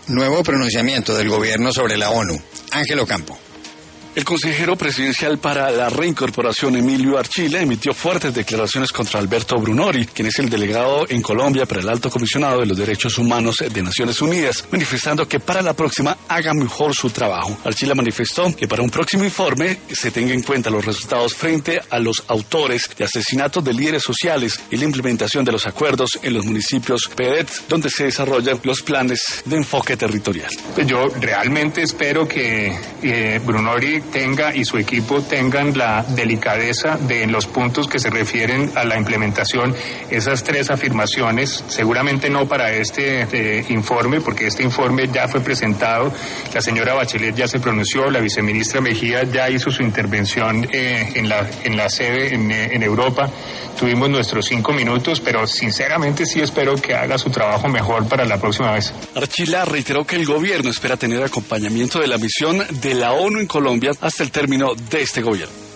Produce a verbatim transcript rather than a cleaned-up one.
Nuevo pronunciamiento del gobierno sobre la ONU. Ángel Ocampo. El consejero presidencial para la reincorporación, Emilio Archila, emitió fuertes declaraciones contra Alberto Brunori, quien es el delegado en Colombia para el Alto Comisionado de los Derechos Humanos de Naciones Unidas, manifestando que para la próxima haga mejor su trabajo. Archila manifestó que para un próximo informe se tenga en cuenta los resultados frente a los autores de asesinatos de líderes sociales y la implementación de los acuerdos en los municipios P E D, donde se desarrollan los planes de enfoque territorial. Yo realmente espero que eh, Brunori tenga y su equipo tengan la delicadeza de en los puntos que se refieren a la implementación, esas tres afirmaciones, seguramente no para este eh, informe, porque este informe ya fue presentado, la señora Bachelet ya se pronunció, la viceministra Mejía ya hizo su intervención eh, en la en la sede en, en Europa, tuvimos nuestros cinco minutos, pero sinceramente sí espero que haga su trabajo mejor para la próxima vez. Archila reiteró que el gobierno espera tener acompañamiento de la misión de la ONU en Colombia hasta el término de este gobierno.